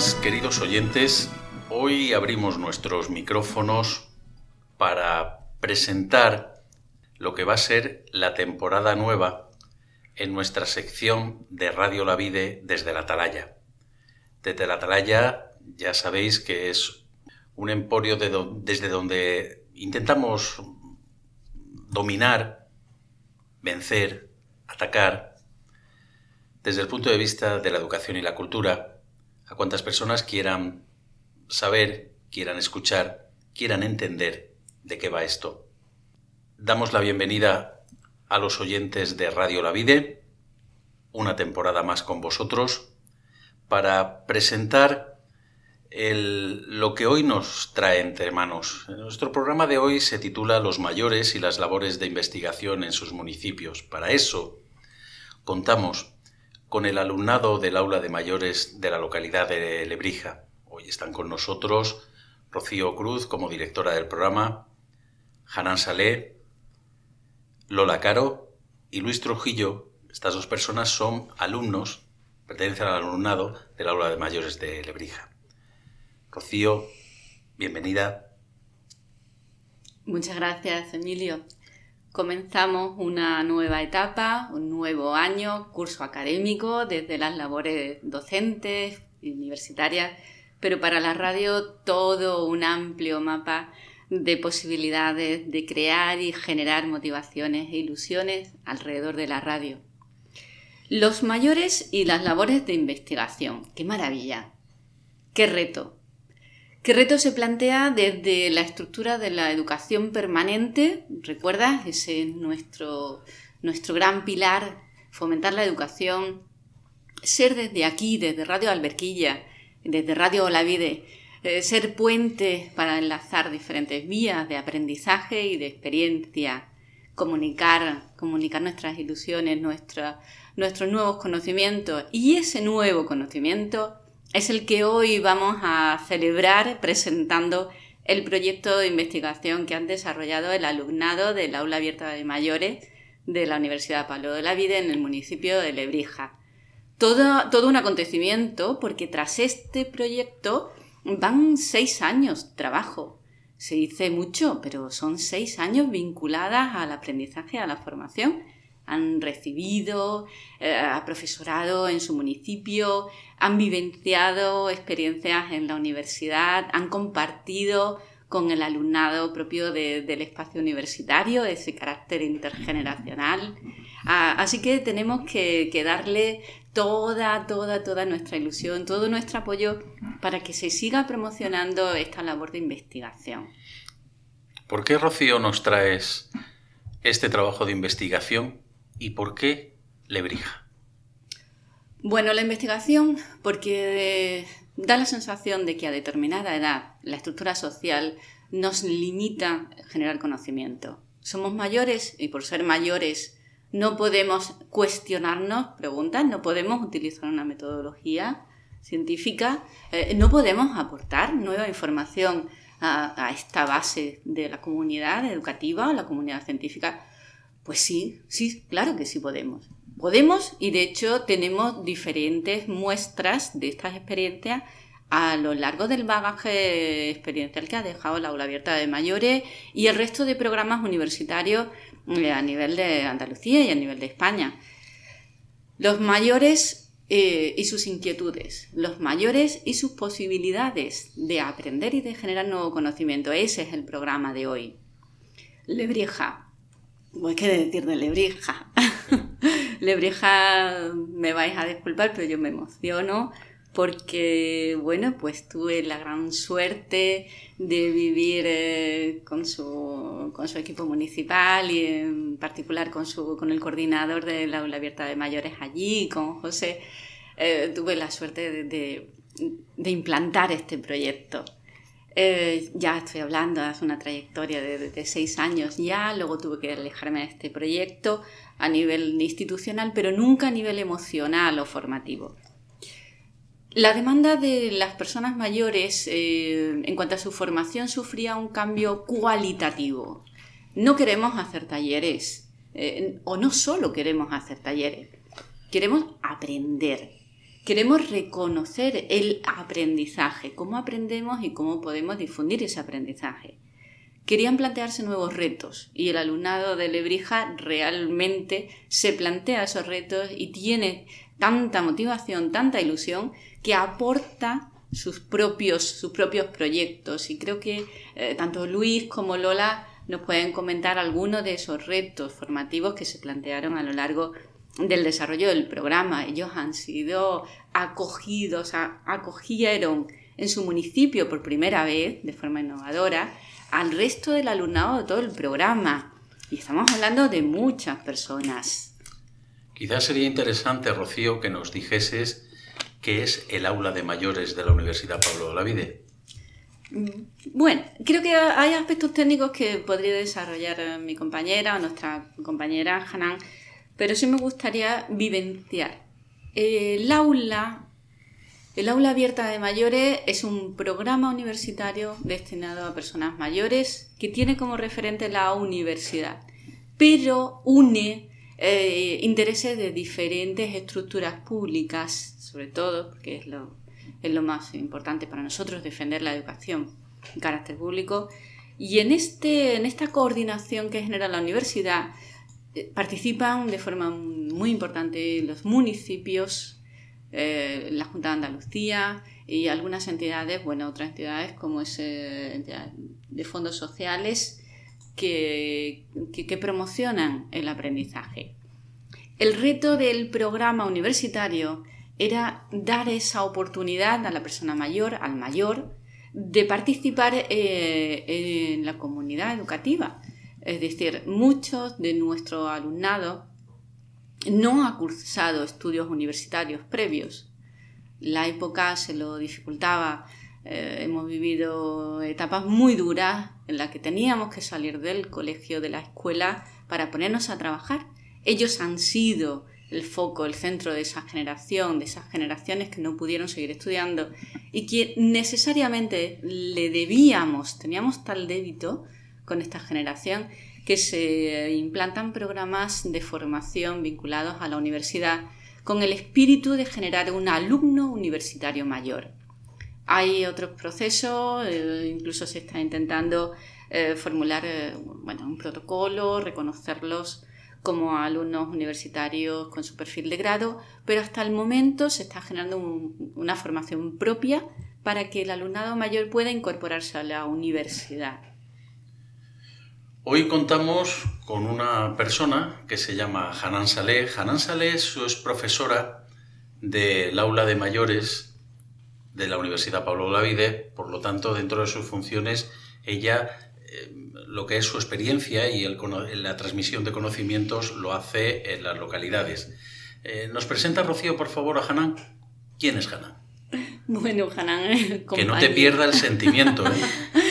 días, queridos oyentes. Hoy abrimos nuestros micrófonos para presentar lo que va a ser la temporada nueva en nuestra sección de Radio La Vide desde la Atalaya. Desde la Atalaya ya sabéis que es un emporio desde donde intentamos dominar, vencer, atacar, desde el punto de vista de la educación y la cultura, a cuantas personas quieran saber, quieran escuchar, quieran entender de qué va esto. Damos la bienvenida a los oyentes de Radio La Vide, una temporada más con vosotros, para presentar lo que hoy nos trae entre manos. Nuestro programa de hoy se titula Los mayores y las labores de investigación en sus municipios. Para eso contamos con el alumnado del aula de mayores de la localidad de Lebrija. Hoy están con nosotros Rocío Cruz como directora del programa, Hanan Saleh, Lola Caro y Luis Trujillo. Estas dos personas son alumnos, pertenecen al alumnado del aula de mayores de Lebrija. Rocío, bienvenida. Muchas gracias, Emilio. Comenzamos una nueva etapa, un nuevo año, curso académico, desde las labores docentes y universitarias, pero para la radio todo un amplio mapa de posibilidades de crear y generar motivaciones e ilusiones alrededor de la radio. Los mayores y las labores de investigación. ¡Qué maravilla! ¡Qué reto! ¿Qué reto se plantea desde la estructura de la educación permanente? ¿Recuerdas? Ese es nuestro gran pilar, fomentar la educación, ser desde aquí, desde Radio Alberquilla, desde Radio La Vide, ser puente para enlazar diferentes vías de aprendizaje y de experiencia, comunicar nuestras ilusiones, nuestros nuevos conocimientos, y ese nuevo conocimiento es el que hoy vamos a celebrar presentando el proyecto de investigación que han desarrollado el alumnado del Aula Abierta de Mayores de la Universidad Pablo de la Vide en el municipio de Lebrija. Todo un acontecimiento, porque tras este proyecto van 6 años de trabajo. Se dice mucho, pero son 6 años vinculadas al aprendizaje, a la formación. Han recibido a profesorado en su municipio, han vivenciado experiencias en la universidad, han compartido con el alumnado propio del espacio universitario ese carácter intergeneracional. Así que tenemos que darle toda nuestra ilusión, todo nuestro apoyo para que se siga promocionando esta labor de investigación. ¿Por qué, Rocío, nos traes este trabajo de investigación? ¿Y por qué Lebrija? Bueno, la investigación, porque da la sensación de que a determinada edad la estructura social nos limita a generar conocimiento. Somos mayores y por ser mayores no podemos cuestionarnos preguntas, no podemos utilizar una metodología científica, no podemos aportar nueva información a esta base de la comunidad educativa o la comunidad científica. Pues sí, claro que sí podemos. Podemos, y de hecho tenemos diferentes muestras de estas experiencias a lo largo del bagaje experiencial que ha dejado el Aula Abierta de Mayores y el resto de programas universitarios a nivel de Andalucía y a nivel de España. Los mayores y sus inquietudes, los mayores y sus posibilidades de aprender y de generar nuevo conocimiento. Ese es el programa de hoy. Lebrija. Pues qué decir de Lebrija. Lebrija, me vais a disculpar, pero yo me emociono porque, bueno, pues tuve la gran suerte de vivir con su equipo municipal y en particular con el coordinador del Aula Abierta de Mayores allí, con José. Tuve la suerte de implantar este proyecto. Ya estoy hablando, es una trayectoria de 6 años ya, luego tuve que alejarme de este proyecto a nivel institucional, pero nunca a nivel emocional o formativo. La demanda de las personas mayores en cuanto a su formación sufría un cambio cualitativo. No queremos hacer talleres, o no solo queremos hacer talleres, queremos aprender. queremos reconocer el aprendizaje, cómo aprendemos y cómo podemos difundir ese aprendizaje. Querían plantearse nuevos retos y el alumnado de Lebrija realmente se plantea esos retos y tiene tanta motivación, tanta ilusión, que aporta sus propios proyectos. Y creo que tanto Luis como Lola nos pueden comentar algunos de esos retos formativos que se plantearon a lo largo del desarrollo del programa. Ellos han sido acogidos, acogieron en su municipio por primera vez, de forma innovadora, al resto del alumnado de todo el programa. Y estamos hablando de muchas personas. Quizás sería interesante, Rocío, que nos dijeses qué es el aula de mayores de la Universidad Pablo Olavide. Bueno, creo que hay aspectos técnicos que podría desarrollar mi compañera o nuestra compañera Hanan, pero sí me gustaría vivenciar. El aula abierta de mayores es un programa universitario destinado a personas mayores que tiene como referente la universidad, pero une intereses de diferentes estructuras públicas, sobre todo, porque es lo más importante para nosotros, defender la educación en carácter público. Y en esta coordinación que genera la universidad participan de forma muy importante los municipios, la Junta de Andalucía y algunas entidades, otras entidades como entidades de fondos sociales que promocionan el aprendizaje. El reto del programa universitario era dar esa oportunidad a la persona mayor, al mayor, de participar en la comunidad educativa. Es decir, muchos de nuestro alumnado no ha cursado estudios universitarios previos. La época se lo dificultaba. Hemos vivido etapas muy duras en las que teníamos que salir del colegio, de la escuela, para ponernos a trabajar. Ellos han sido el foco, el centro de esa generación, de esas generaciones que no pudieron seguir estudiando y que necesariamente teníamos tal débito con esta generación que se implantan programas de formación vinculados a la universidad con el espíritu de generar un alumno universitario mayor. Hay otros procesos, incluso se está intentando formular un protocolo, reconocerlos como alumnos universitarios con su perfil de grado, pero hasta el momento se está generando una formación propia para que el alumnado mayor pueda incorporarse a la universidad. Hoy contamos con una persona que se llama Hanan Saleh. Hanan Saleh es profesora del aula de mayores de la Universidad Pablo Olavide, por lo tanto, dentro de sus funciones, ella, lo que es su experiencia y la transmisión de conocimientos, lo hace en las localidades. ¿Nos presenta, Rocío, por favor, a Hanan? ¿Quién es Hanan? Bueno, Hanan... Que no te pierda el sentimiento, ¿eh?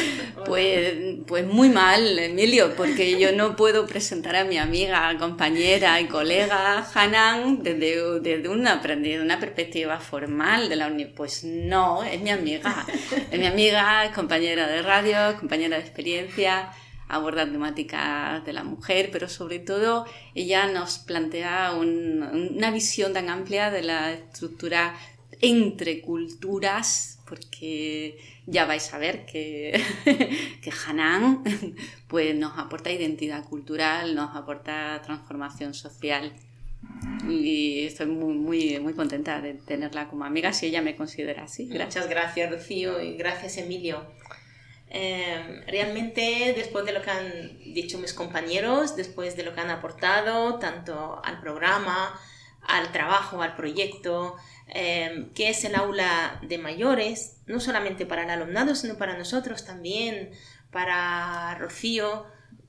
Pues muy mal, Emilio, porque yo no puedo presentar a mi amiga, compañera y colega Hanan desde una perspectiva formal de la universidad. Pues no, es mi amiga, es compañera de radio, compañera de experiencia, aborda temáticas de la mujer, pero sobre todo ella nos plantea una visión tan amplia de la estructura entre culturas, porque ya vais a ver que Hanan pues nos aporta identidad cultural, nos aporta transformación social y estoy muy, muy contenta de tenerla como amiga, si ella me considera así. Gracias. Muchas gracias, Rocío, y gracias, Emilio. Realmente, después de lo que han dicho mis compañeros, después de lo que han aportado tanto al programa, al trabajo, al proyecto, que es el aula de mayores, no solamente para el alumnado, sino para nosotros también, para Rocío,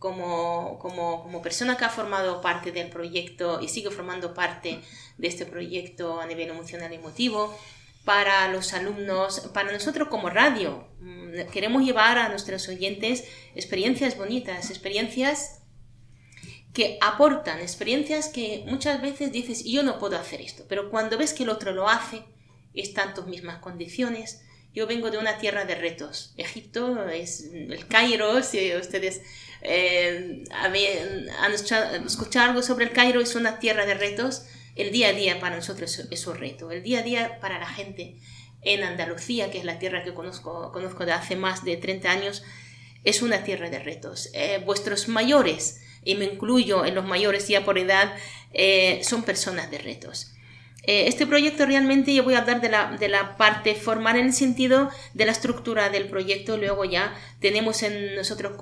como persona que ha formado parte del proyecto y sigue formando parte de este proyecto a nivel emocional y emotivo, para los alumnos, para nosotros como radio. Queremos llevar a nuestros oyentes experiencias bonitas, experiencias que aportan, experiencias que muchas veces dices, yo no puedo hacer esto, pero cuando ves que el otro lo hace, está en tus mismas condiciones. Yo vengo de una tierra de retos. Egipto es el Cairo, si ustedes han escuchado algo sobre el Cairo, es una tierra de retos el día a día para nosotros es un reto. El día a día para la gente en Andalucía, que es la tierra que conozco de hace más de 30 años, es una tierra de retos. Vuestros mayores, y me incluyo en los mayores ya por edad, son personas de retos. Este proyecto realmente, yo voy a hablar de la parte formal en el sentido de la estructura del proyecto. Luego ya tenemos nosotros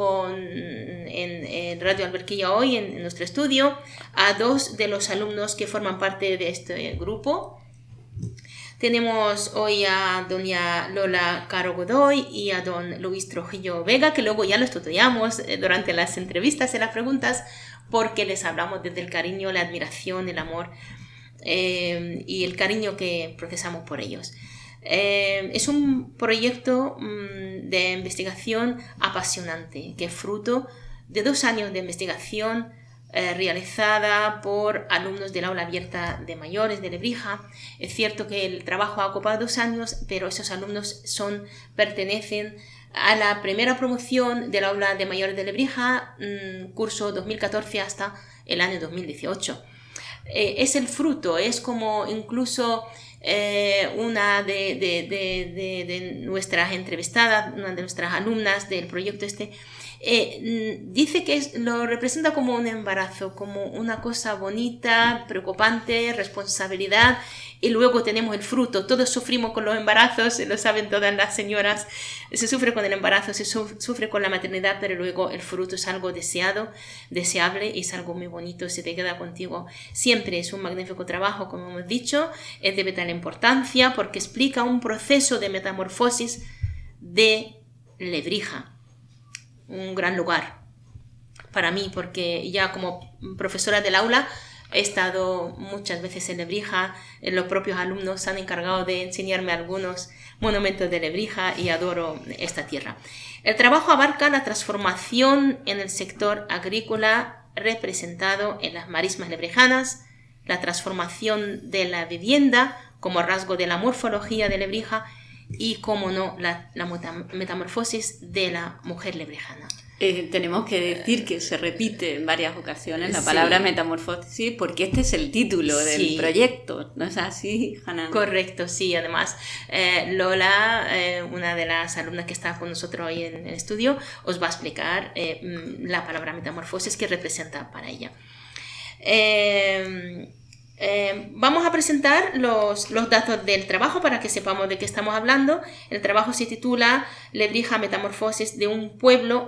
en Radio Alberquilla hoy, en nuestro estudio, a 2 de los alumnos que forman parte de este grupo. Tenemos hoy a doña Lola Caro Godoy y a don Luis Trujillo Vega, que luego ya los tuteamos durante las entrevistas y las preguntas, porque les hablamos desde el cariño, la admiración, el amor y el cariño que procesamos por ellos. Es un proyecto de investigación apasionante, que es fruto de 2 años de investigación realizada por alumnos del aula abierta de mayores de Lebrija. Es cierto que el trabajo ha ocupado 2 años, pero esos alumnos pertenecen a la primera promoción del aula de mayores de Lebrija, curso 2014 hasta el año 2018. Es el fruto, es como incluso una de nuestras entrevistadas, una de nuestras alumnas del proyecto dice que lo representa como un embarazo, como una cosa bonita, preocupante, responsabilidad, y luego tenemos el fruto. Todos sufrimos con los embarazos, lo saben todas las señoras, se sufre con el embarazo, se sufre con la maternidad, pero luego el fruto es algo deseable, y es algo muy bonito, se te queda contigo. Siempre es un magnífico trabajo, como hemos dicho, es de vital importancia porque explica un proceso de metamorfosis de Lebrija. Un gran lugar para mí, porque ya como profesora del aula he estado muchas veces en Lebrija. Los propios alumnos se han encargado de enseñarme algunos monumentos de Lebrija y adoro esta tierra. El trabajo abarca la transformación en el sector agrícola representado en las marismas lebrijanas, la transformación de la vivienda como rasgo de la morfología de Lebrija y, como no, la metamorfosis de la mujer lebrijana. Tenemos que decir que se repite en varias ocasiones la palabra metamorfosis, porque este es el título del proyecto, ¿no es así, Hanan? Correcto, sí. Además, Lola, una de las alumnas que está con nosotros hoy en el estudio, os va a explicar la palabra metamorfosis que representa para ella. Vamos a presentar los datos del trabajo para que sepamos de qué estamos hablando. El trabajo se titula Lebrija, metamorfosis de un pueblo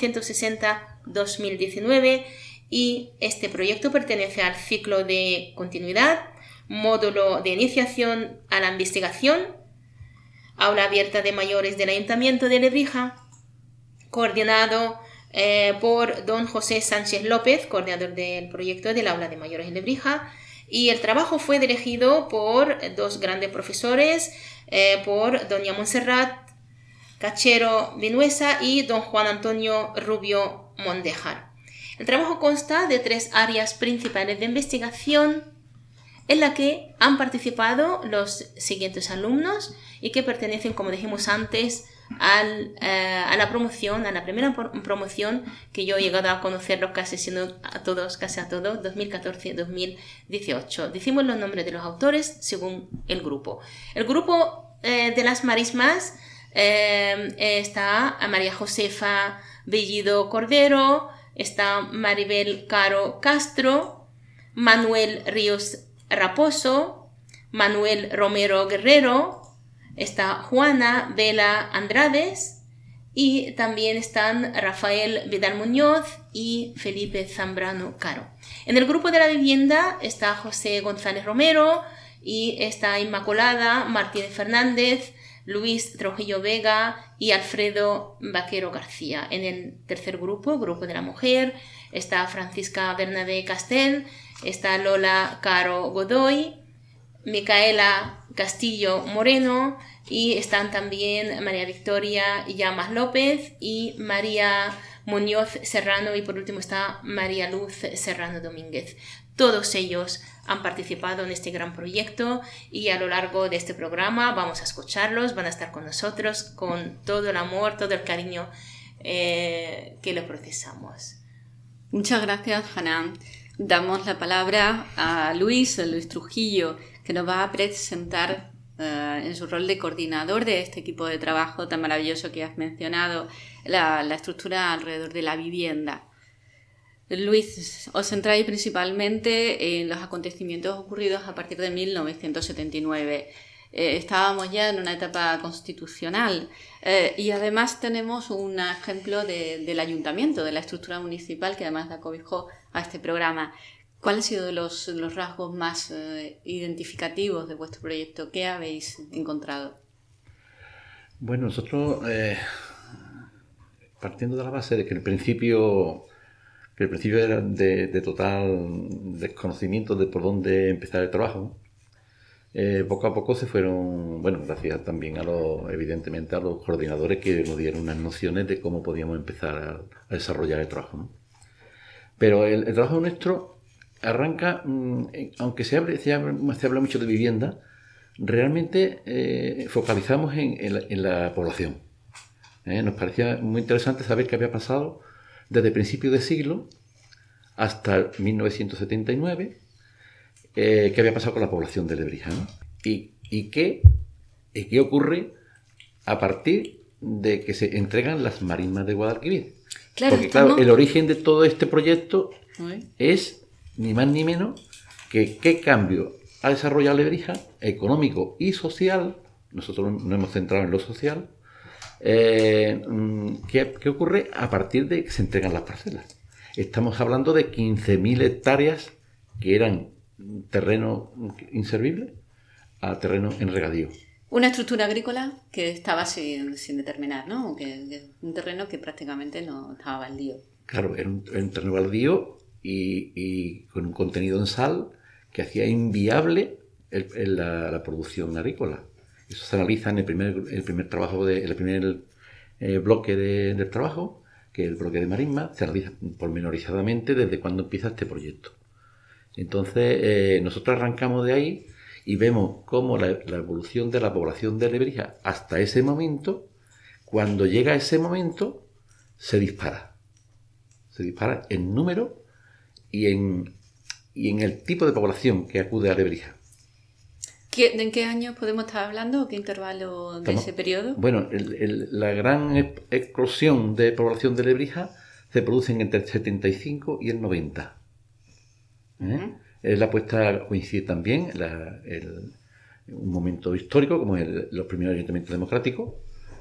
1960-2019 y este proyecto pertenece al ciclo de continuidad, módulo de iniciación a la investigación, aula abierta de mayores del Ayuntamiento de Lebrija, coordinado por don José Sánchez López, coordinador del proyecto del aula de mayores de Lebrija. Y el trabajo fue dirigido por 2 grandes profesores, por doña Montserrat Cachero Vinuesa y don Juan Antonio Rubio Mondejar. El trabajo consta de 3 áreas principales de investigación en la que han participado los siguientes alumnos y que pertenecen, como dijimos antes, a la promoción, a la primera promoción que yo he llegado a conocerlos casi a todos, 2014-2018. Decimos los nombres de los autores según el grupo. El grupo de las marismas está María Josefa Bellido Cordero, está Maribel Caro Castro, Manuel Ríos Raposo, Manuel Romero Guerrero, está Juana Vela Andrades y también están Rafael Vidal Muñoz y Felipe Zambrano Caro. En el grupo de la vivienda está José González Romero y está Inmaculada Martínez Fernández, Luis Trujillo Vega y Alfredo Vaquero García. En el tercer grupo de la mujer, está Francisca Bernabé Castel, está Lola Caro Godoy, Micaela Castillo Moreno y están también María Victoria Llamas López y María Muñoz Serrano y por último está María Luz Serrano Domínguez. Todos ellos han participado en este gran proyecto y a lo largo de este programa vamos a escucharlos, van a estar con nosotros con todo el amor, todo el cariño que lo procesamos. Muchas gracias, Hanan. damos la palabra a Luis Trujillo, que nos va a presentar en su rol de coordinador de este equipo de trabajo tan maravilloso que has mencionado, la estructura alrededor de la vivienda. Luis, os centráis principalmente en los acontecimientos ocurridos a partir de 1979. Estábamos ya en una etapa constitucional y además tenemos un ejemplo del ayuntamiento, de la estructura municipal que además da cobijo a este programa. ¿Cuáles han sido los rasgos más identificativos de vuestro proyecto? ¿Qué habéis encontrado? Bueno, nosotros, partiendo de la base de que el principio era de total desconocimiento de por dónde empezar el trabajo, poco a poco se fueron, bueno, gracias también evidentemente a los coordinadores que nos dieron unas nociones de cómo podíamos empezar a desarrollar el trabajo, ¿no? Pero el trabajo nuestro arranca, aunque se habla mucho de vivienda, realmente focalizamos en la población. Nos parecía muy interesante saber qué había pasado desde principios de siglo hasta 1979, qué había pasado con la población de Lebrija, ¿no? Y qué ocurre a partir de que se entregan las marismas de Guadalquivir. Claro, porque claro, el origen de todo este proyecto es ni más ni menos que qué cambio ha desarrollado Lebrija, económico y social. Nosotros nos hemos centrado en lo social. ¿Qué ocurre a partir de que se entregan las parcelas? Estamos hablando de 15.000 hectáreas que eran terreno inservible a terreno en regadío. Una estructura agrícola que estaba sin determinar, ¿no? Un terreno que prácticamente no estaba baldío. Claro, era un terreno baldío y con un contenido en sal que hacía inviable la producción agrícola. Eso se analiza en el primer trabajo, el primer bloque del trabajo, que es el bloque de marisma, se analiza pormenorizadamente desde cuándo empieza este proyecto. Entonces, nosotros arrancamos de ahí y vemos cómo la evolución de la población de Lebrija hasta ese momento, cuando llega ese momento, se dispara. Se dispara en número y en el tipo de población que acude a Lebrija. ¿En qué años podemos estar hablando? ¿Qué intervalo de ese periodo? Bueno, la gran explosión de población de Lebrija se produce entre el 75 y el 90. La puesta coincide también un momento histórico como los primeros ayuntamientos democráticos.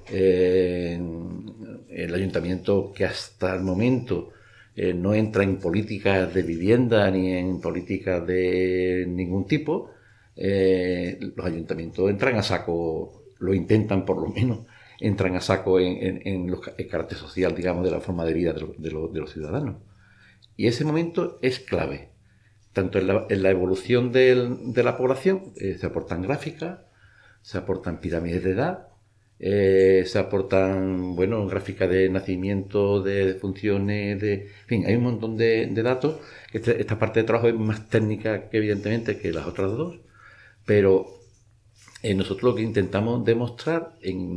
El ayuntamiento que hasta el momento no entra en políticas de vivienda ni en políticas de ningún tipo. Los ayuntamientos entran a saco, lo intentan por lo menos, entran a saco en el carácter social, digamos, de la forma de vida de los ciudadanos. Y ese momento es clave, tanto en la evolución de la población, se aportan gráficas, se aportan pirámides de edad, se aportan, bueno, gráficas de nacimiento, de funciones, en fin, hay un montón de datos. Esta parte de trabajo es más técnica que evidentemente que las otras dos. Pero nosotros lo que intentamos demostrar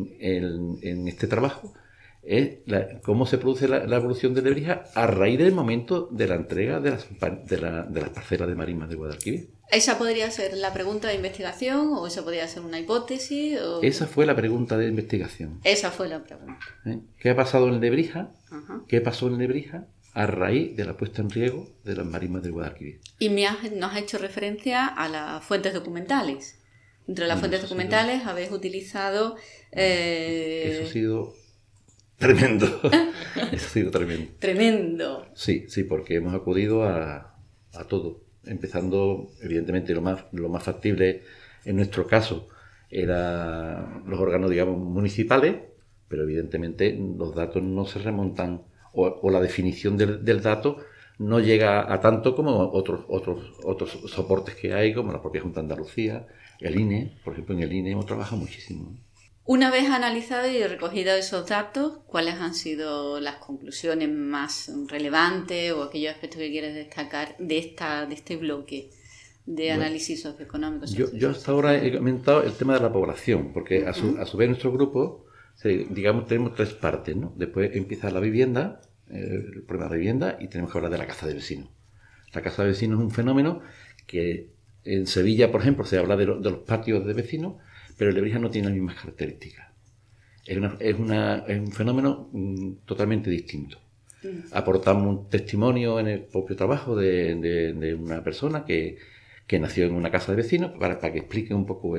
en este trabajo es cómo se produce la evolución de Lebrija a raíz del momento de la entrega de las parcelas de marismas de Guadalquivir. ¿Esa podría ser la pregunta de investigación o esa podría ser una hipótesis? Esa fue la pregunta de investigación. Esa fue la pregunta. ¿Qué ha pasado en Lebrija? Ajá. ¿Qué pasó en Lebrija a raíz de la puesta en riego de las marismas de Guadalquivir? Y nos ha hecho referencia a las fuentes documentales. Entre las fuentes documentales habéis utilizado... Eso ha sido tremendo. Eso ha sido tremendo. Tremendo. Sí, porque hemos acudido a todo. Empezando, evidentemente, lo más factible en nuestro caso era los órganos, digamos, municipales, pero evidentemente los datos no se remontan o la definición del dato no llega a tanto como otros soportes que hay, como la propia Junta de Andalucía, el INE. Por ejemplo, en el INE hemos trabajado muchísimo. Una vez analizado y recogido esos datos, ¿cuáles han sido las conclusiones más relevantes o aquellos aspectos que quieres destacar de este bloque de análisis socioeconómico? Yo hasta ahora he comentado el tema de la población, porque a su vez nuestro grupo, digamos, tenemos tres partes, ¿no? Después empieza la vivienda, el problema de vivienda, y tenemos que hablar de la casa de vecinos. La casa de vecinos es un fenómeno que en Sevilla, por ejemplo, se habla de los patios de vecinos, pero en Lebrija no tiene las mismas características. Es un fenómeno totalmente distinto. Aportamos un testimonio en el propio trabajo de una persona que nació en una casa de vecinos para que explique un poco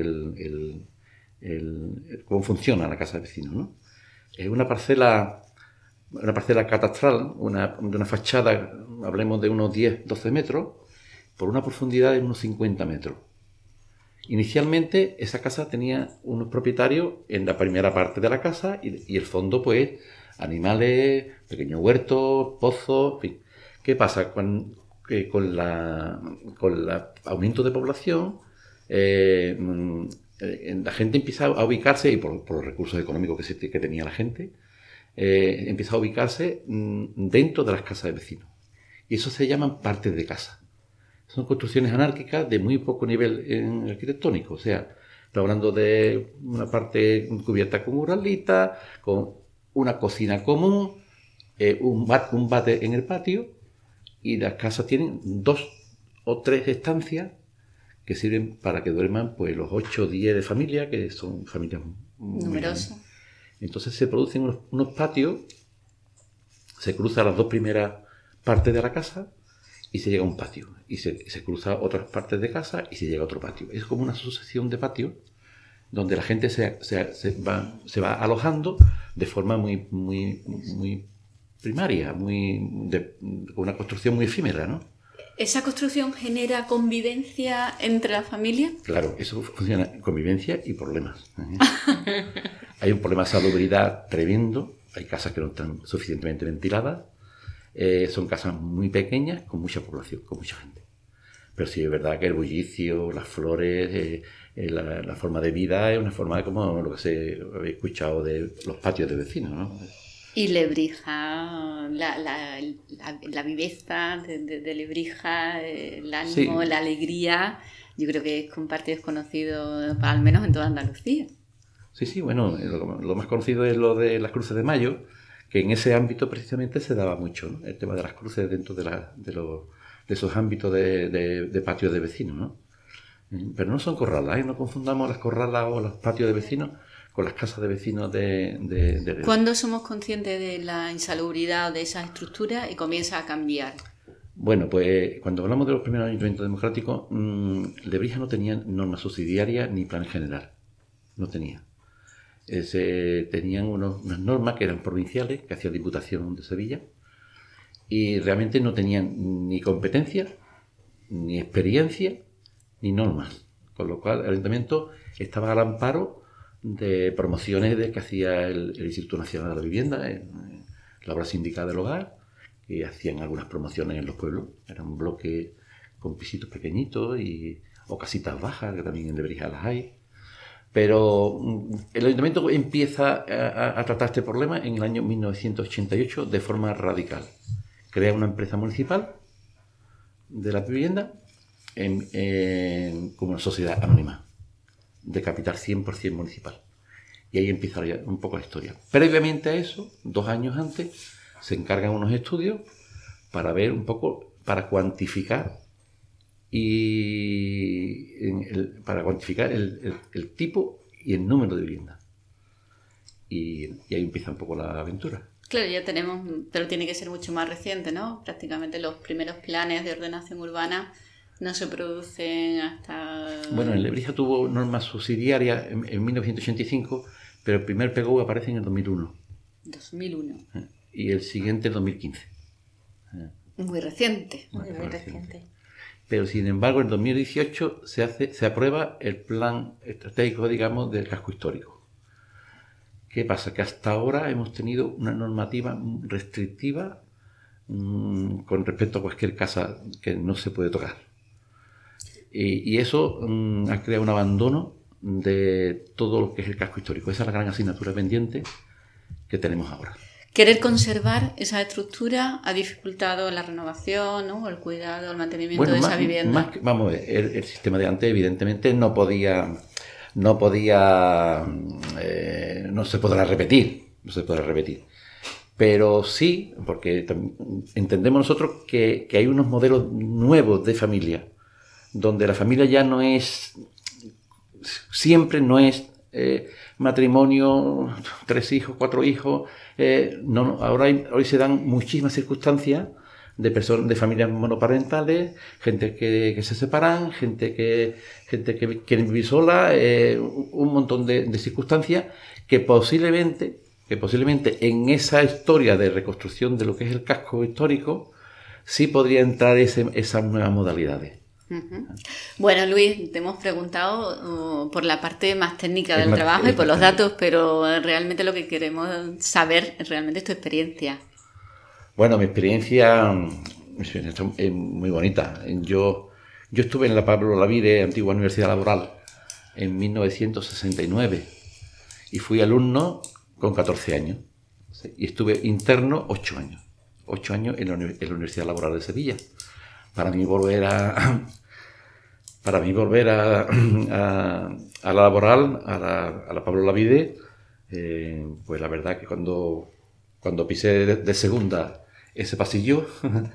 cómo funciona la casa de vecinos, ¿no? Es una parcela catastral, de una fachada, hablemos de unos 10-12 metros, por una profundidad de unos 50 metros. Inicialmente esa casa tenía unos propietarios en la primera parte de la casa y el fondo, pues, animales, pequeños huertos, pozos, en fin. ¿Qué pasa? Con el aumento de población, la gente empieza a ubicarse, y por los recursos económicos que tenía la gente, empieza a ubicarse dentro de las casas de vecinos. Y eso se llaman partes de casa. Son construcciones anárquicas de muy poco nivel arquitectónico. O sea, estoy hablando de una parte cubierta con uralita, con una cocina común, un bate en el patio, y las casas tienen 2 o 3 estancias que sirven para que duerman, pues, los 8 o 10 de familia, que son familias numerosas. Entonces se producen unos patios, se cruzan las 2 primeras partes de la casa y se llega a un patio. Y se cruza otras partes de casa y se llega a otro patio. Es como una sucesión de patios donde la gente se va alojando de forma muy primaria, con una construcción muy efímera, ¿no? ¿Esa construcción genera convivencia entre las familias? Claro, eso funciona, convivencia y problemas. Hay un problema de salubridad tremendo, hay casas que no están suficientemente ventiladas, son casas muy pequeñas con mucha población, con mucha gente. Pero sí es verdad que el bullicio, las flores, la forma de vida es una forma de como lo que se había escuchado de los patios de vecinos, ¿no? Y Lebrija, la viveza de Lebrija, el ánimo, sí, la alegría, yo creo que es compartido, es conocido, al menos en toda Andalucía. Sí, bueno, lo más conocido es lo de las cruces de mayo, que en ese ámbito precisamente se daba mucho, ¿no? El tema de las cruces dentro de esos ámbitos de patios de vecinos, ¿no? Pero no son corralas, ¿eh? No confundamos las corralas o los patios de vecinos con las casas de vecinos de... ¿Cuándo somos conscientes de la insalubridad de esas estructuras y comienza a cambiar? Bueno, pues cuando hablamos de los primeros ayuntamientos democráticos, Lebrija no tenía norma subsidiaria ni plan general. No tenía. Tenían unas normas que eran provinciales, que hacía la Diputación de Sevilla, y realmente no tenían ni competencia, ni experiencia, ni normas. Con lo cual el ayuntamiento estaba al amparo de promociones que hacía el Instituto Nacional de la Vivienda, la obra sindical del hogar, que hacían algunas promociones en los pueblos. Era un bloque con pisitos pequeñitos o casitas bajas, que también en Lebrija las hay. Pero el ayuntamiento empieza a tratar este problema en el año 1988 de forma radical. Crea una empresa municipal de la vivienda como una sociedad anónima de capital 100% municipal. Y ahí empieza un poco la historia. Previamente a eso, 2 años antes, se encargan unos estudios para ver un poco, para cuantificar el tipo y el número de viviendas. Y ahí empieza un poco la aventura. Claro, ya tenemos, pero tiene que ser mucho más reciente, ¿no? Prácticamente los primeros planes de ordenación urbana no se producen hasta... Bueno, en Lebrija tuvo normas subsidiarias en 1985, pero el primer PGU aparece en el 2001. 2001. Y el siguiente en 2015. Muy reciente. Muy reciente. Pero sin embargo, en 2018 se aprueba el plan estratégico, digamos, del casco histórico. ¿Qué pasa? Que hasta ahora hemos tenido una normativa restrictiva con respecto a cualquier casa que no se puede tocar. Y eso ha creado un abandono de todo lo que es el casco histórico. Esa es la gran asignatura pendiente que tenemos ahora. Querer conservar esa estructura ha dificultado la renovación, ¿no? El cuidado, el mantenimiento de esa vivienda. Vamos a ver, el sistema de antes evidentemente no se podrá repetir. Pero sí, porque entendemos nosotros que hay unos modelos nuevos de familia, donde la familia ya no es, siempre no es matrimonio, 3 hijos, 4 hijos, no, hoy se dan muchísimas circunstancias de personas, de familias monoparentales, gente que se separan, gente que quiere vivir sola, un montón de circunstancias que posiblemente en esa historia de reconstrucción de lo que es el casco histórico sí podría entrar esas nuevas modalidades. Uh-huh. Bueno, Luis, te hemos preguntado por la parte más técnica del trabajo y por los datos, pero realmente lo que queremos saber realmente es tu experiencia. Bueno, mi experiencia es muy bonita. Yo estuve en la Pablo Olavide, antigua Universidad Laboral, en 1969 y fui alumno con 14 años. Y estuve interno 8 años. 8 años en la Universidad Laboral de Sevilla. Para mí volver a la laboral, a la Pablo Olavide, pues la verdad que cuando pisé de segunda ese pasillo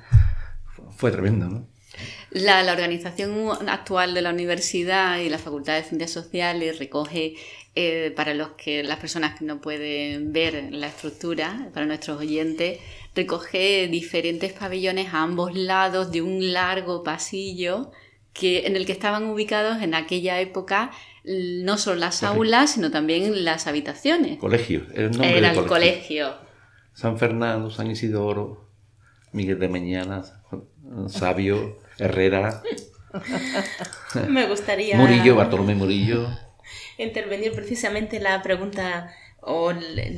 fue tremendo, ¿no? La organización actual de la universidad y la Facultad de Ciencias Sociales recoge, para las personas que no pueden ver la estructura, para nuestros oyentes, recoge diferentes pabellones a ambos lados de un largo pasillo en el que estaban ubicados en aquella época no solo las aulas, sino también las habitaciones. Colegio, era el colegio. San Fernando, San Isidoro, Miguel de Mañana, Sabio, Herrera. Me gustaría Murillo, Bartolomé Murillo. Intervenir precisamente en la pregunta o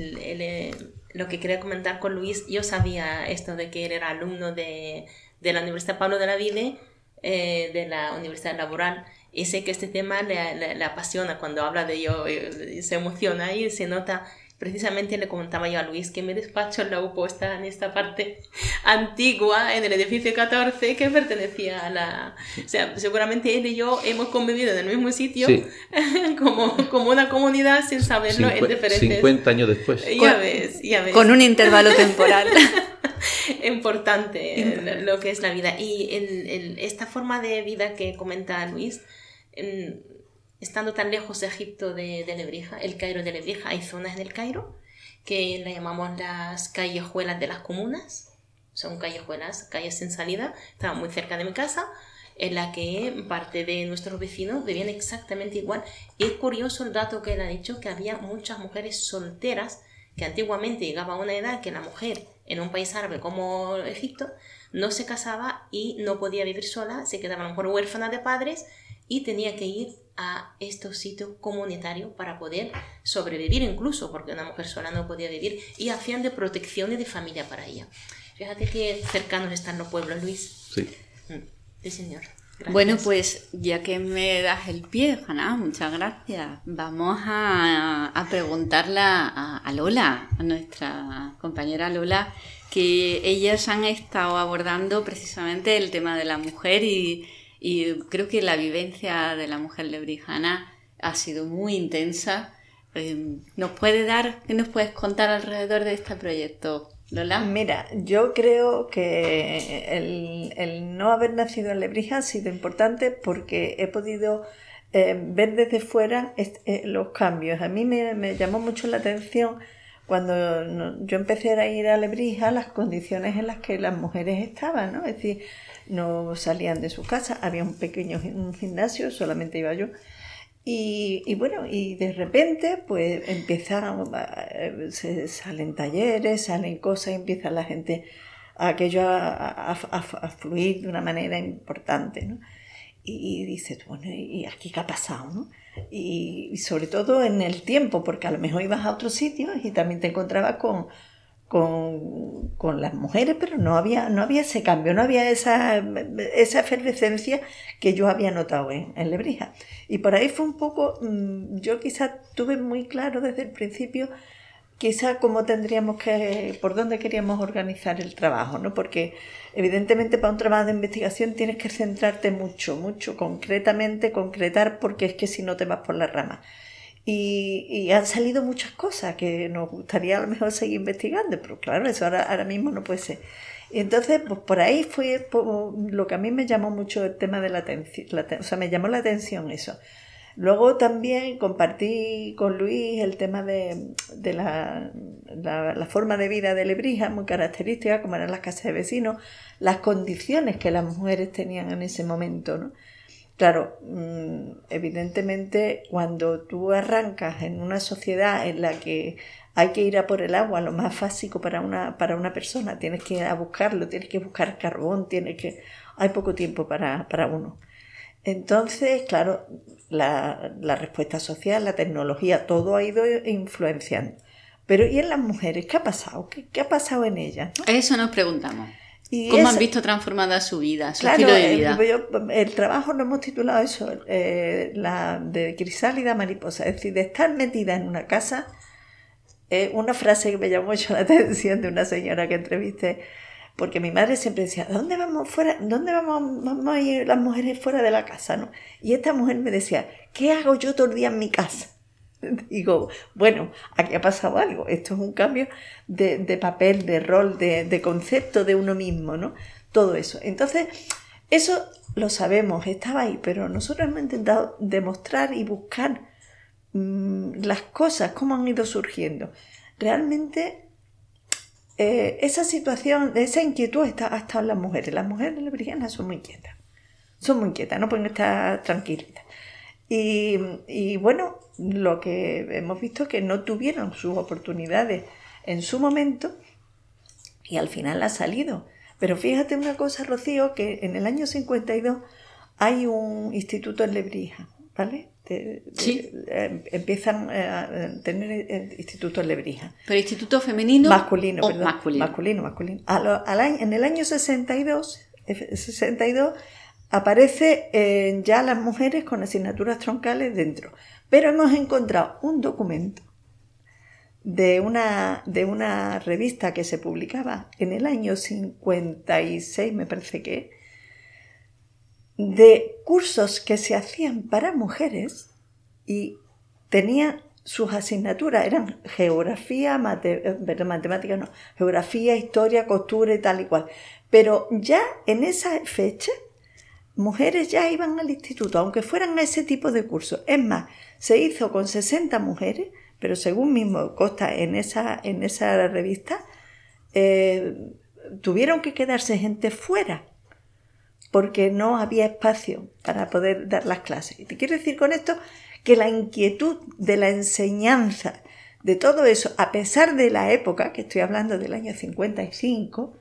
lo que quería comentar con Luis. Yo sabía esto de que él era alumno de la Universidad Pablo de Olavide, de la Universidad Laboral, y sé que este tema le apasiona. Cuando habla de ello se emociona y se nota. Precisamente le comentaba yo a Luis que mi despacho en la UPO está en esta parte antigua, en el edificio 14, que pertenecía a la... O sea, seguramente él y yo hemos convivido en el mismo sitio, sí. como una comunidad sin saberlo en diferentes... 50 años después. Ya ves. Con un intervalo temporal. Importante lo que es la vida. Y esta forma de vida que comenta Luis... estando tan lejos de Egipto de Lebrija, el Cairo de Lebrija, hay zonas en el Cairo que le llamamos las callejuelas de las comunas. Son callejuelas, calles sin salida, estaban muy cerca de mi casa, en la que parte de nuestros vecinos vivían exactamente igual. Y es curioso el dato que él ha dicho, que había muchas mujeres solteras, que antiguamente llegaba a una edad que la mujer en un país árabe como Egipto no se casaba y no podía vivir sola, se quedaba a lo mejor huérfana de padres y tenía que ir a estos sitios comunitarios para poder sobrevivir, incluso porque una mujer sola no podía vivir, y hacían de protección y de familia para ella. Fíjate que cercanos están los pueblos, Luis. Sí. Sí, señor. Gracias. Bueno, pues ya que me das el pie, Hanna, muchas gracias. Vamos a preguntarle a Lola, a nuestra compañera Lola, que ellas han estado abordando precisamente el tema de la mujer y creo que la vivencia de la mujer lebrijana ha sido muy intensa. ¿Qué nos puedes contar alrededor de este proyecto, Lola? Mira, yo creo que el no haber nacido en Lebrija ha sido importante porque he podido ver desde fuera los cambios. A mí me llamó mucho la atención cuando yo empecé a ir a Lebrija, las condiciones en las que las mujeres estaban, ¿no? Es decir, no salían de su casa, había un gimnasio, solamente iba yo. Y bueno, y de repente pues salen talleres, salen cosas, y empieza la gente a fluir de una manera importante, ¿no? Y dices, bueno, ¿y aquí qué ha pasado, no? Y sobre todo en el tiempo, porque a lo mejor ibas a otros sitios y también te encontrabas con las mujeres, pero no había ese cambio, no había esa efervescencia que yo había notado en Lebrija. Y por ahí fue un poco, yo quizás tuve muy claro desde el principio, quizás por dónde queríamos organizar el trabajo, ¿no? Porque evidentemente para un trabajo de investigación tienes que centrarte mucho, concretar, porque es que si no te vas por las ramas. Y han salido muchas cosas que nos gustaría a lo mejor seguir investigando, pero claro, eso ahora mismo no puede ser. Y entonces, pues por ahí fue lo que a mí me llamó mucho el tema de la atención, o sea, me llamó la atención eso. Luego también compartí con Luis el tema de la forma de vida de Lebrija, muy característica, como eran las casas de vecinos, las condiciones que las mujeres tenían en ese momento, ¿no? Claro, evidentemente cuando tú arrancas en una sociedad en la que hay que ir a por el agua, lo más básico para una persona, tienes que ir a buscarlo, tienes que buscar carbón, hay poco tiempo para uno. Entonces, claro, la respuesta social, la tecnología, todo ha ido influenciando. Pero ¿y en las mujeres? ¿Qué ha pasado? ¿Qué ha pasado en ellas, ¿no? Eso nos preguntamos. ¿Cómo han visto transformada su vida, su claro, estilo de vida? El trabajo lo hemos titulado eso, de crisálida mariposa, es decir, de estar metida en una casa. Una frase que me llamó mucho la atención de una señora que entrevisté, porque mi madre siempre decía, ¿dónde vamos a ir las mujeres fuera de la casa, ¿no? Y esta mujer me decía, ¿qué hago yo todo el día en mi casa? Digo, bueno, aquí ha pasado algo, esto es un cambio de papel, de rol, de concepto de uno mismo, ¿no? Todo eso. Entonces, eso lo sabemos, estaba ahí, pero nosotros hemos intentado demostrar y buscar las cosas, cómo han ido surgiendo. Realmente esa situación, esa inquietud ha estado en las mujeres. Las mujeres lebrijanas son muy inquietas, no pueden estar tranquilitas. Y bueno, lo que hemos visto es que no tuvieron sus oportunidades en su momento y al final ha salido. Pero fíjate una cosa, Rocío, que en el año 52 hay un instituto en Lebrija, ¿vale? Sí. Empiezan a tener institutos en Lebrija. ¿Pero instituto femenino? Masculino, perdón. Masculino. En el año 62 aparece ya las mujeres con asignaturas troncales dentro. Pero hemos encontrado un documento de una revista que se publicaba en el año 56, me parece que, de cursos que se hacían para mujeres y tenían sus asignaturas, eran geografía, matemáticas no, geografía, historia, costura y tal y cual. Pero ya en esa fecha, mujeres ya iban al instituto, aunque fueran a ese tipo de cursos. Es más, se hizo con 60 mujeres, pero según mismo consta en esa revista, tuvieron que quedarse gente fuera, porque no había espacio para poder dar las clases. Y te quiero decir con esto que la inquietud de la enseñanza, de todo eso, a pesar de la época, que estoy hablando del año 55,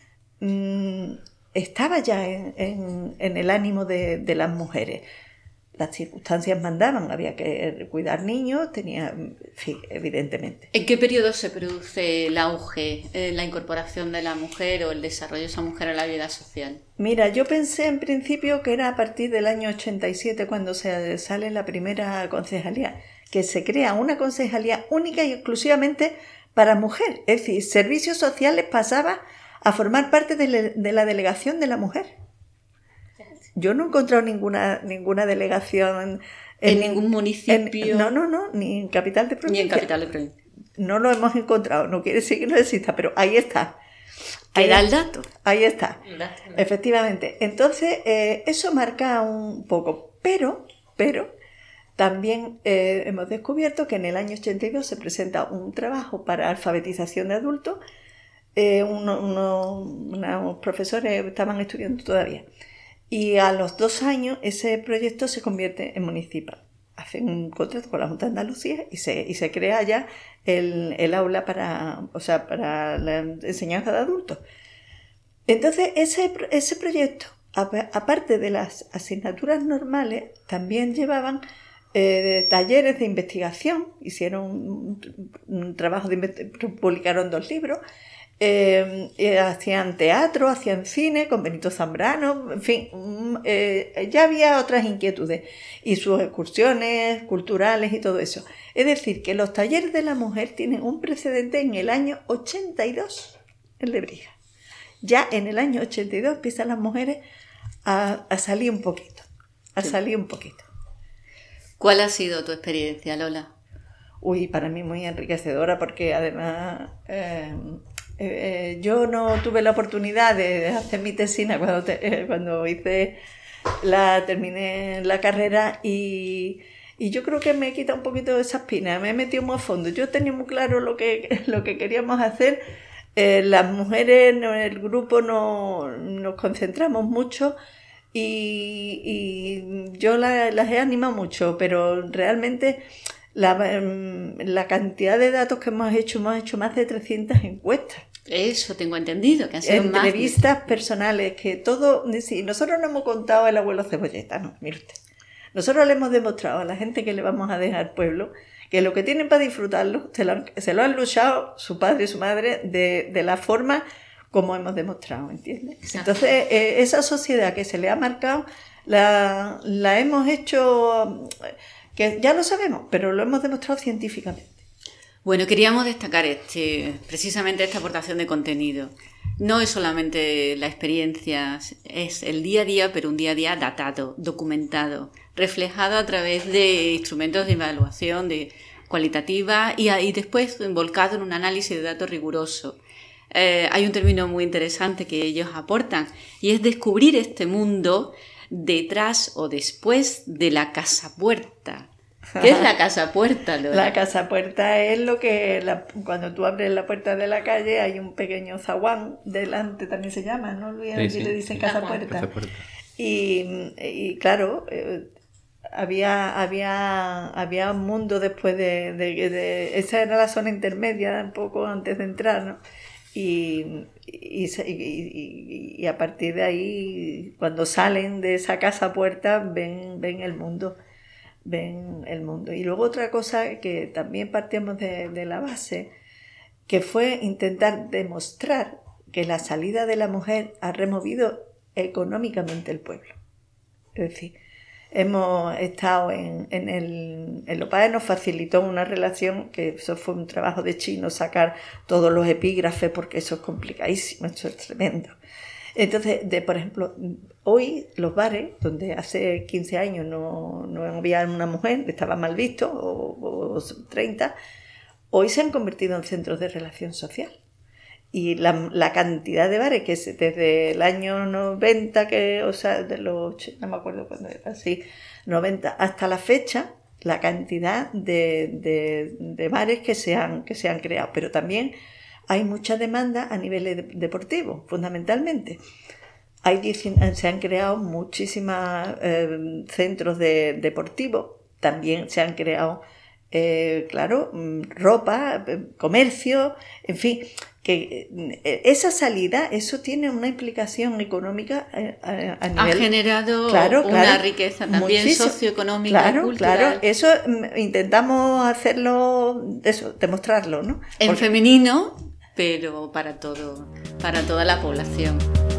estaba ya en el ánimo de las mujeres. Las circunstancias mandaban, había que cuidar niños, sí, evidentemente. ¿En qué periodo se produce el auge, la incorporación de la mujer o el desarrollo de esa mujer a la vida social? Mira, yo pensé en principio que era a partir del año 87 cuando se sale la primera concejalía, que se crea una concejalía única y exclusivamente para mujer. Es decir, servicios sociales pasaba a formar parte de la delegación de la mujer. Yo no he encontrado ninguna delegación en ningún municipio. No, ni en capital de provincia. Ni en capital de provincia. No lo hemos encontrado, no quiere decir que no exista, pero ahí está. Ahí da el dato. Ahí está, efectivamente. Entonces, eso marca un poco, pero también hemos descubierto que en el año 82 se presenta un trabajo para alfabetización de adultos. Unos profesores estaban estudiando todavía. Y a los 2 años ese proyecto se convierte en municipal. Hacen un contrato con la Junta de Andalucía y se crea ya el aula para la enseñanza de adultos. Entonces ese proyecto, aparte de las asignaturas normales, también llevaban talleres de investigación, hicieron un trabajo publicaron 2 libros. Hacían teatro, hacían cine con Benito Zambrano, en fin, ya había otras inquietudes y sus excursiones culturales y todo eso. Es decir, que los talleres de la mujer tienen un precedente en el año 82 en Lebrija. Ya en el año 82 empiezan las mujeres a salir un poquito, ¿Cuál ha sido tu experiencia, Lola? Uy, para mí muy enriquecedora, porque además yo no tuve la oportunidad de hacer mi tesina cuando terminé la carrera, y yo creo que me quita un poquito de esa espina, me he metido muy a fondo. Yo tenía muy claro lo que queríamos hacer. Las mujeres en el grupo nos concentramos mucho y yo las he animado mucho, pero realmente la cantidad de datos que hemos hecho más de 300 encuestas. Eso tengo entendido, que han sido entrevistas personales, que todo... Sí, nosotros no hemos contado el abuelo Cebolleta, no, mire usted. Nosotros le hemos demostrado a la gente que le vamos a dejar al pueblo que lo que tienen para disfrutarlo se lo han luchado su padre y su madre de la forma como hemos demostrado, ¿entiendes? Exacto. Entonces, esa sociedad que se le ha marcado la hemos hecho, que ya lo sabemos, pero lo hemos demostrado científicamente. Bueno, queríamos destacar precisamente esta aportación de contenido. No es solamente la experiencia, es el día a día, pero un día a día datado, documentado, reflejado a través de instrumentos de evaluación cualitativa y después volcado en un análisis de datos riguroso. Hay un término muy interesante que ellos aportan, y es descubrir este mundo detrás o después de la casa-puerta. ¿Qué es la casa-puerta, Lola? La casa-puerta es lo que, cuando tú abres la puerta de la calle, hay un pequeño zaguán delante, también se llama, ¿no, Luis? Sí, sí. Le dicen casa-puerta. Y claro, había un mundo después de esa era la zona intermedia, un poco antes de entrar, ¿no? Y a partir de ahí, cuando salen de esa casa-puerta, ven el mundo. Y luego otra cosa que también partíamos de la base, que fue intentar demostrar que la salida de la mujer ha removido económicamente el pueblo. Es decir, hemos estado el OPAE nos facilitó una relación, que eso fue un trabajo de chino, sacar todos los epígrafes, porque eso es complicadísimo, eso es tremendo. Entonces, por ejemplo, hoy los bares, donde hace 15 años no había una mujer, estaba mal visto, o 30, hoy se han convertido en centros de relación social. Y la cantidad de bares que desde el año 90, de los, no me acuerdo cuándo era, así, 90, hasta la fecha, la cantidad de bares que se han creado, pero también hay mucha demanda a nivel deportivo, fundamentalmente. Se han creado muchísimos centros deportivos, también se han creado, ropa, comercio, en fin, que esa salida, eso tiene una implicación económica a nivel... Ha generado una riqueza también muchísimo, socioeconómica, cultural. Claro, eso intentamos hacerlo, demostrarlo, ¿no? En femenino, pero para toda la población.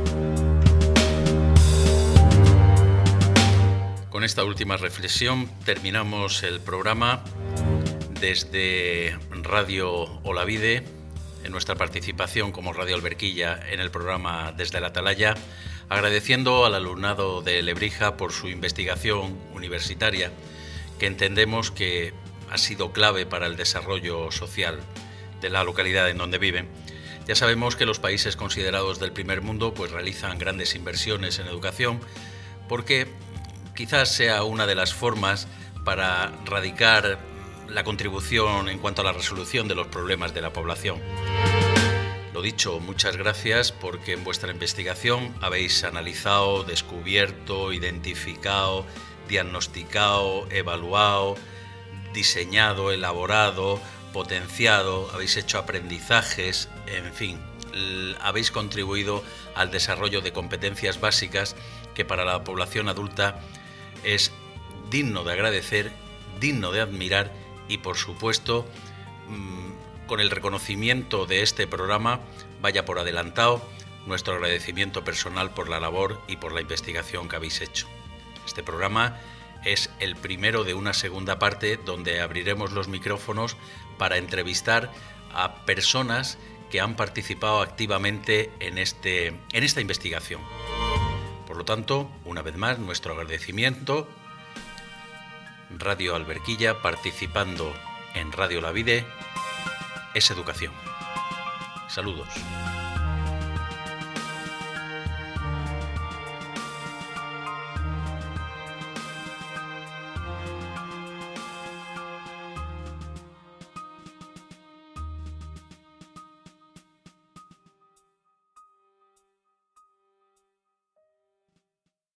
Con esta última reflexión terminamos el programa desde Radio Olavide, en nuestra participación como Radio Alberquilla en el programa Desde la Atalaya, agradeciendo al alumnado de Lebrija por su investigación universitaria, que entendemos que ha sido clave para el desarrollo social de la localidad en donde viven. Ya sabemos que los países considerados del primer mundo pues realizan grandes inversiones en educación, porque quizás sea una de las formas para radicar la contribución en cuanto a la resolución de los problemas de la población. Lo dicho, muchas gracias porque en vuestra investigación habéis analizado, descubierto, identificado, diagnosticado, evaluado, diseñado, elaborado, potenciado, habéis hecho aprendizajes, en fin, habéis contribuido al desarrollo de competencias básicas que para la población adulta es digno de agradecer, digno de admirar y, por supuesto, con el reconocimiento de este programa, vaya por adelantado nuestro agradecimiento personal por la labor y por la investigación que habéis hecho. Este programa es el primero de una segunda parte donde abriremos los micrófonos para entrevistar a personas que han participado activamente en esta investigación. Por lo tanto, una vez más, nuestro agradecimiento. Radio Alberquilla, participando en Radio La Vide, es educación. Saludos.